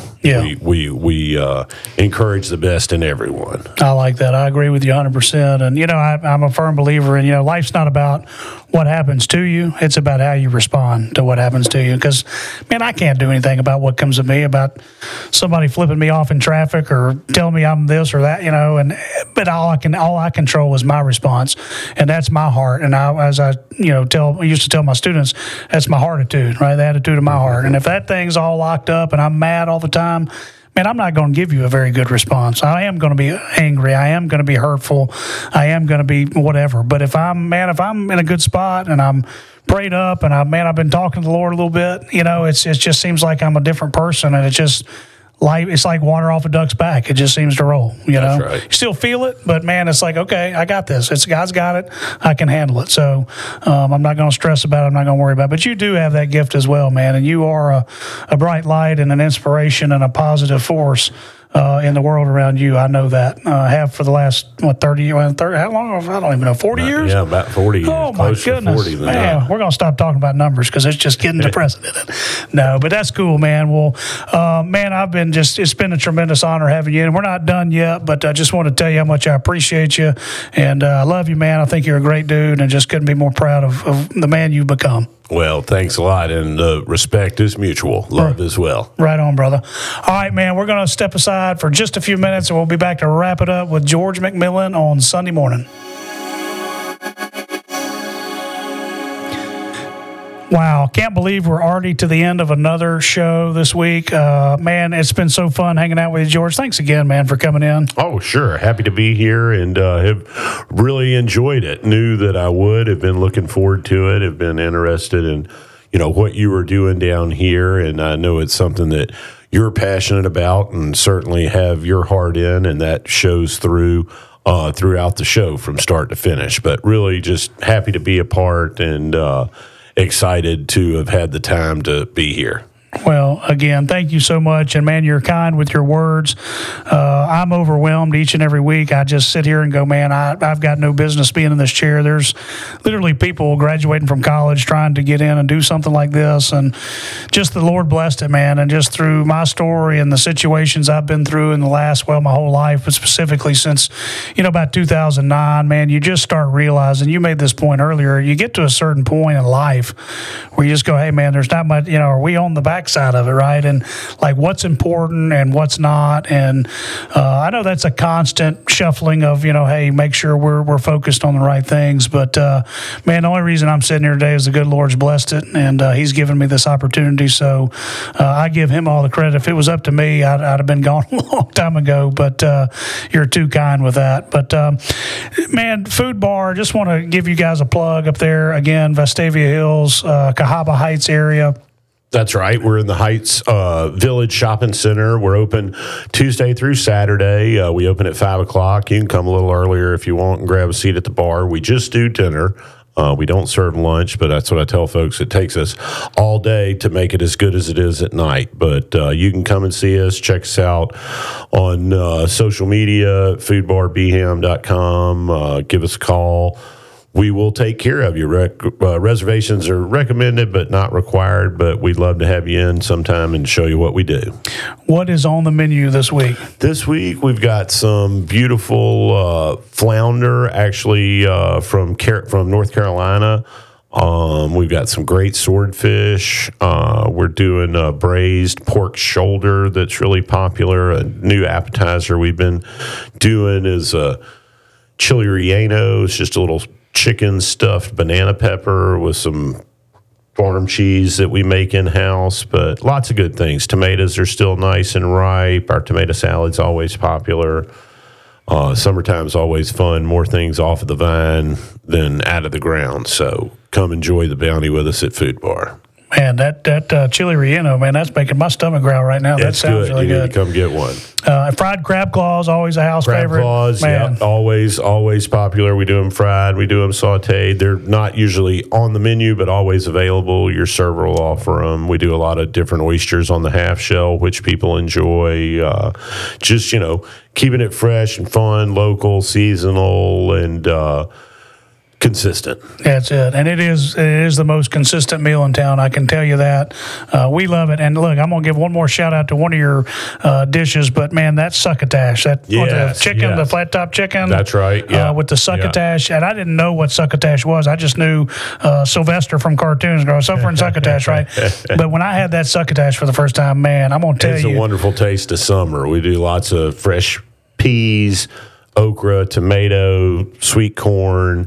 we encourage the best in everyone. I like that. I agree with you 100%. And, I'm a firm believer in, life's not about what happens to you. It's about how you respond to what happens to you. Because, man, I can't do anything about what comes to me, about somebody flipping me off in traffic or telling me I'm this or that, but all I control is my response. And that's my heart. And I used to tell my students, that's my heartitude, right? The attitude of my heart. And if that thing's all locked up and I'm mad all the time, man, I'm not going to give you a very good response. I am going to be angry. I am going to be hurtful. I am going to be whatever. But if I'm in a good spot and I'm prayed up and I've been talking to the Lord a little bit, it just seems like I'm a different person, and it's like water off a duck's back. It just seems to roll, That's right. You still feel it, but, man, it's like, okay, I got this. God's got it. I can handle it. So I'm not going to stress about it. I'm not going to worry about it. But you do have that gift as well, man, and you are a bright light and an inspiration and a positive force in the world around you. I know that. Have for the last, 30 years? How long? I don't even know. 40 years? Yeah, about 40 years. Oh, my goodness. 40 man, we're going to stop talking about numbers because it's just getting depressing. No, but that's cool, man. Well, man, it's been a tremendous honor having you. And we're not done yet, but I just want to tell you how much I appreciate you. And I love you, man. I think you're a great dude and just couldn't be more proud of the man you've become. Well, thanks a lot, and respect is mutual. Love as well. Right on, brother. All right, man, we're going to step aside for just a few minutes, and we'll be back to wrap it up with George McMillan on Sunday morning. Wow, can't believe we're already to the end of another show this week. Man, it's been so fun hanging out with you, George. Thanks again, man, for coming in. Oh, sure. Happy to be here and have really enjoyed it. Knew that I would. Have been looking forward to it. Have been interested in, what you were doing down here. And I know it's something that you're passionate about and certainly have your heart in, and that shows through throughout the show from start to finish. But really just happy to be a part and excited to have had the time to be here. Well, again, thank you so much. And, man, you're kind with your words. I'm overwhelmed each and every week. I just sit here and go, man, I've got no business being in this chair. There's literally people graduating from college trying to get in and do something like this. And just the Lord blessed it, man. And just through my story and the situations I've been through in the last, my whole life, but specifically since, about 2009, man, you just start realizing, you made this point earlier, you get to a certain point in life where you just go, hey, man, there's not much, are we on the back side of it, right? And like what's important and what's not. And I know that's a constant shuffling of, hey, make sure we're focused on the right things. But man, the only reason I'm sitting here today is the good Lord's blessed it, and He's given me this opportunity. So I give Him all the credit. If it was up to me, I'd have been gone a long time ago. But you're too kind with that. But man, Food Bar, just want to give you guys a plug up there again, Vestavia Hills, Cahaba Heights area. That's right. We're in the Heights Village Shopping Center. We're open Tuesday through Saturday. We open at 5 o'clock. You can come a little earlier if you want and grab a seat at the bar. We just do dinner. We don't serve lunch, but that's what I tell folks. It takes us all day to make it as good as it is at night. But you can come and see us. Check us out on social media, foodbarbham.com. Give us a call. We will take care of you. Reservations are recommended but not required, but we'd love to have you in sometime and show you what we do. What is on the menu this week? This week we've got some beautiful flounder, actually from North Carolina. We've got some great swordfish. We're doing a braised pork shoulder that's really popular. A new appetizer we've been doing is a chili relleno. It's just a little chicken stuffed banana pepper with some farm cheese that we make in-house, but lots of good things. Tomatoes are still nice and ripe. Our tomato salad's always popular. Summertime's always fun. More things off of the vine than out of the ground. So come enjoy the bounty with us at Food Bar. Man, that chili relleno, man, that's making my stomach growl right now. That sounds really good. You need to come get one. Fried crab claws, always a house favorite. Crab claws, yeah, always popular. We do them fried. We do them sautéed. They're not usually on the menu, but always available. Your server will offer them. We do a lot of different oysters on the half shell, which people enjoy. Just, keeping it fresh and fun, local, seasonal, and consistent. That's it. And it is the most consistent meal in town. I can tell you that. We love it. And look, I'm going to give one more shout out to one of your dishes, but man, that succotash, the flat top chicken. That's right. Yeah. With the succotash. Yeah. And I didn't know what succotash was. I just knew Sylvester from cartoons going, suffering succotash, right? But when I had that succotash for the first time, man, I'm going to tell you. It's a wonderful taste of summer. We do lots of fresh peas, okra, tomato, sweet corn,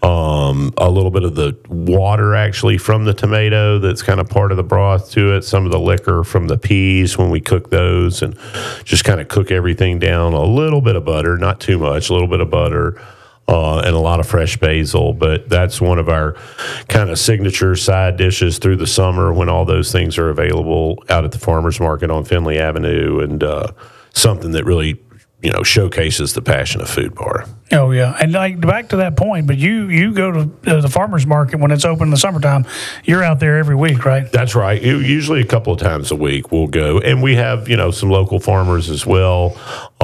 a little bit of the water actually from the tomato that's kind of part of the broth to it, some of the liquor from the peas when we cook those, and just kind of cook everything down. A little bit of butter, not too much, a little bit of butter, and a lot of fresh basil. But that's one of our kind of signature side dishes through the summer when all those things are available out at the farmer's market on Finley Avenue, and something that really showcases the passion of Food Bar. Oh, yeah. And like back to that point, but you go to the farmer's market when it's open in the summertime. You're out there every week, right? That's right. Usually a couple of times a week we'll go. And we have, some local farmers as well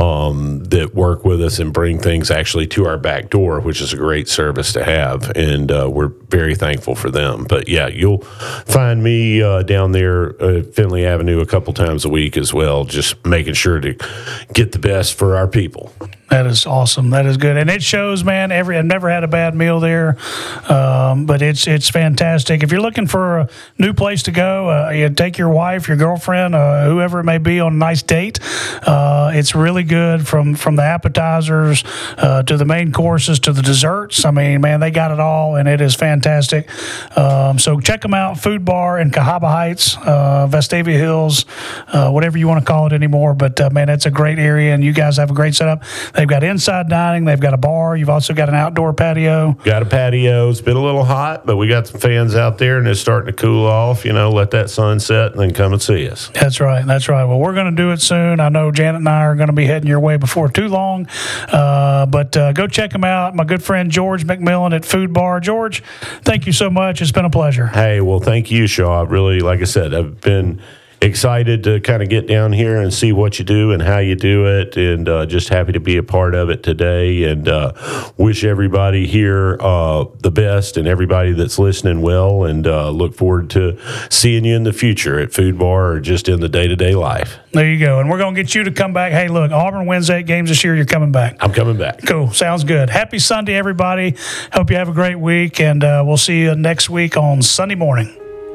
that work with us and bring things actually to our back door, which is a great service to have. And we're very thankful for them. But, yeah, you'll find me down there at Finley Avenue a couple times a week as well, just making sure to get the best for our people. That is awesome. That is good. And it shows, man, I've never had a bad meal there, but it's fantastic. If you're looking for a new place to go, you take your wife, your girlfriend, whoever it may be on a nice date, It's really good from the appetizers to the main courses to the desserts. I mean, man, they got it all, and it is fantastic. So check them out, Food Bar in Cahaba Heights, Vestavia Hills, whatever you want to call it anymore. But, man, it's a great area, and you guys have a great setup. They've got inside dining. They've got a bar. You've also got an outdoor patio. Got a patio. It's been a little hot, but we got some fans out there, and it's starting to cool off. Let that sun set and then come and see us. That's right. Well, we're going to do it soon. I know Janet and I are going to be heading your way before too long. But go check them out. My good friend George McMillan at Food Bar. George, thank you so much. It's been a pleasure. Hey, well, thank you, Shaw. Really, like I said, I've been excited to kind of get down here and see what you do and how you do it, and just happy to be a part of it today, and wish everybody here the best, and everybody that's listening well, and look forward to seeing you in the future at Food Bar or just in the day-to-day life. There you go. And we're going to get you to come back. Hey, look, Auburn wins 8 games this year. You're coming back. I'm coming back. Cool. Sounds good. Happy Sunday, everybody. Hope you have a great week, and we'll see you next week on Sunday morning.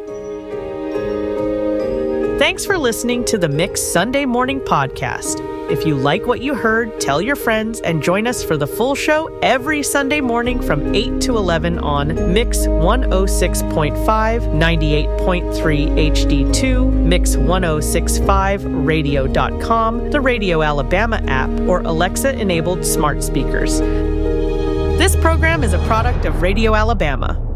Thanks for listening to the Mix Sunday Morning Podcast. If you like what you heard, tell your friends and join us for the full show every Sunday morning from 8 to 11 on Mix 106.5, 98.3 HD2, Mix 1065radio.com, the Radio Alabama app, or Alexa-enabled smart speakers. This program is a product of Radio Alabama.